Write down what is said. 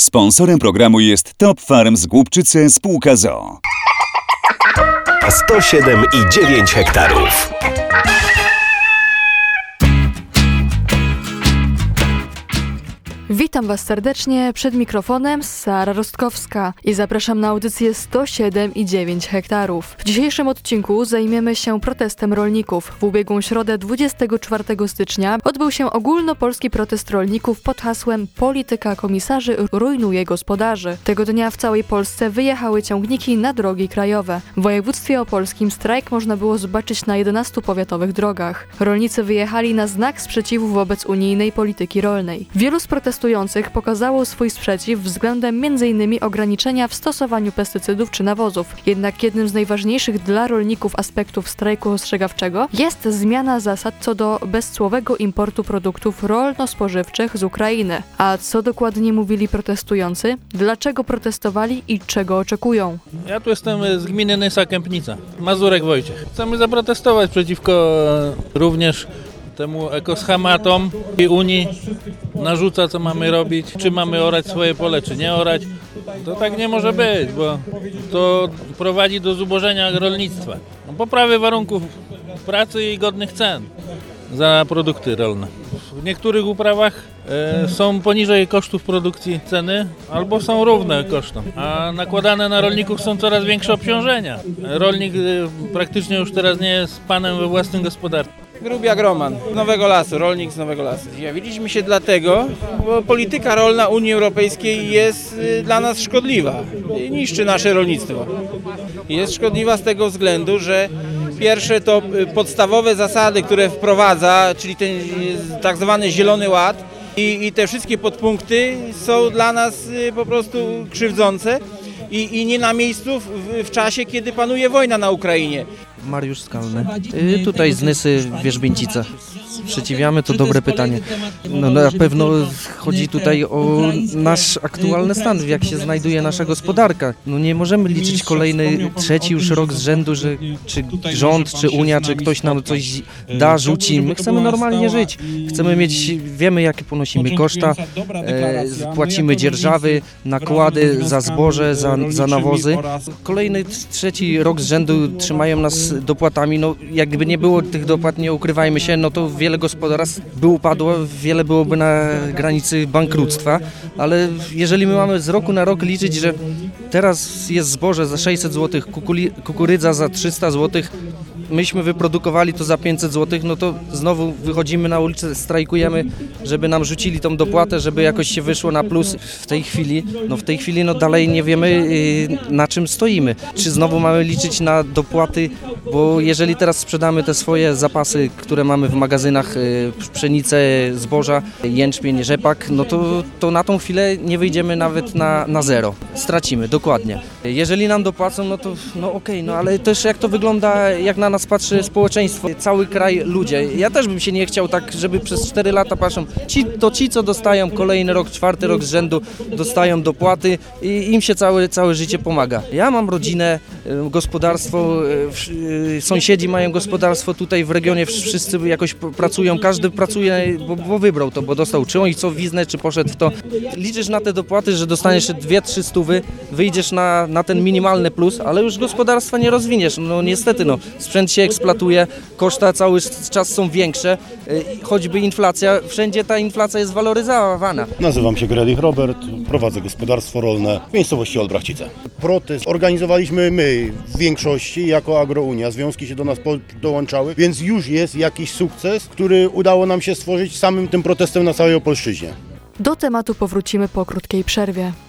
Sponsorem programu jest Top Farm z Głubczyce spółka z o.o. 107,9 hektarów. Witam Was serdecznie, przed mikrofonem Sara Rostkowska i zapraszam na audycję 107,9 hektarów. W dzisiejszym odcinku zajmiemy się protestem rolników. W ubiegłą środę 24 stycznia odbył się ogólnopolski protest rolników pod hasłem Polityka komisarzy rujnuje gospodarzy. Tego dnia w całej Polsce wyjechały ciągniki na drogi krajowe. W województwie opolskim strajk można było zobaczyć na 11 powiatowych drogach. Rolnicy wyjechali na znak sprzeciwu wobec unijnej polityki rolnej. Wielu z protestujących pokazało swój sprzeciw względem m.in. ograniczenia w stosowaniu pestycydów czy nawozów. Jednak jednym z najważniejszych dla rolników aspektów strajku ostrzegawczego jest zmiana zasad co do bezcłowego importu produktów rolno-spożywczych z Ukrainy. A co dokładnie mówili protestujący? Dlaczego protestowali i czego oczekują? Ja tu jestem z gminy Nysa Kępnica, Mazurek Wojciech. Chcemy zaprotestować przeciwko również temu ekoschematom i Unii narzuca, co mamy robić, czy mamy orać swoje pole, czy nie orać. To tak nie może być, bo to prowadzi do zubożenia rolnictwa. Poprawy warunków pracy i godnych cen za produkty rolne. W niektórych uprawach są poniżej kosztów produkcji ceny albo są równe kosztom, a nakładane na rolników są coraz większe obciążenia. Rolnik praktycznie już teraz nie jest panem we własnym gospodarstwie. Grubiak Roman z Nowego Lasu, rolnik z Nowego Lasu. Zjawiliśmy się dlatego, bo polityka rolna Unii Europejskiej jest dla nas szkodliwa. Niszczy nasze rolnictwo. Jest szkodliwa z tego względu, że pierwsze to podstawowe zasady, które wprowadza, czyli ten tak zwany Zielony Ład i te wszystkie podpunkty są dla nas po prostu krzywdzące i nie na miejscu w czasie, kiedy panuje wojna na Ukrainie. Mariusz Skalny. Tutaj z Nysy Wierzbięcica. Sprzeciwiamy, to dobre pytanie. No na pewno chodzi tutaj o nasz aktualny stan, jak się znajduje nasza gospodarka. No nie możemy liczyć kolejny, trzeci już rok z rzędu, że czy rząd, czy Unia, czy ktoś nam coś da, rzuci. My chcemy normalnie żyć. Chcemy mieć, wiemy jakie ponosimy koszta, płacimy dzierżawy, nakłady za zboże, za nawozy. Kolejny, trzeci rok z rzędu trzymają nas dopłatami. No jakby nie było tych dopłat, nie ukrywajmy się, no to wiele gospodarstw by upadło, wiele byłoby na granicy bankructwa, ale jeżeli my mamy z roku na rok liczyć, że teraz jest zboże za 600 zł, kukurydza za 300 zł, myśmy wyprodukowali to za 500 zł, no to znowu wychodzimy na ulicę, strajkujemy, żeby nam rzucili tą dopłatę, żeby jakoś się wyszło na plus. W tej chwili dalej nie wiemy, na czym stoimy. Czy znowu mamy liczyć na dopłaty, bo jeżeli teraz sprzedamy te swoje zapasy, które mamy w magazynach, pszenicę, zboża, jęczmień, rzepak, no to na tą chwilę nie wyjdziemy nawet na zero. Stracimy, dokładnie. Jeżeli nam dopłacą, no okej, no ale też jak to wygląda, jak na nas patrzy społeczeństwo, cały kraj, ludzie. Ja też bym się nie chciał tak, żeby przez 4 lata patrzą, ci co dostają kolejny rok, 4. rok z rzędu, dostają dopłaty i im się całe życie pomaga. Ja mam rodzinę, gospodarstwo, sąsiedzi mają gospodarstwo tutaj w regionie, wszyscy jakoś pracują, każdy pracuje, bo wybrał to, bo dostał czy on wiznę, czy poszedł w to. Liczysz na te dopłaty, że dostaniesz 2-3 stówy, wyjdziesz na ten minimalny plus, ale już gospodarstwa nie rozwiniesz. No niestety, sprzęt się eksploatuje, koszta cały czas są większe, choćby inflacja, wszędzie ta inflacja jest waloryzowana. Nazywam się Grelich Robert, prowadzę gospodarstwo rolne w miejscowości Olbrachcice. Protest organizowaliśmy my w większości jako Agrounia, związki się do nas dołączały, więc już jest jakiś sukces, który udało nam się stworzyć samym tym protestem na całej Opolszczyźnie. Do tematu powrócimy po krótkiej przerwie.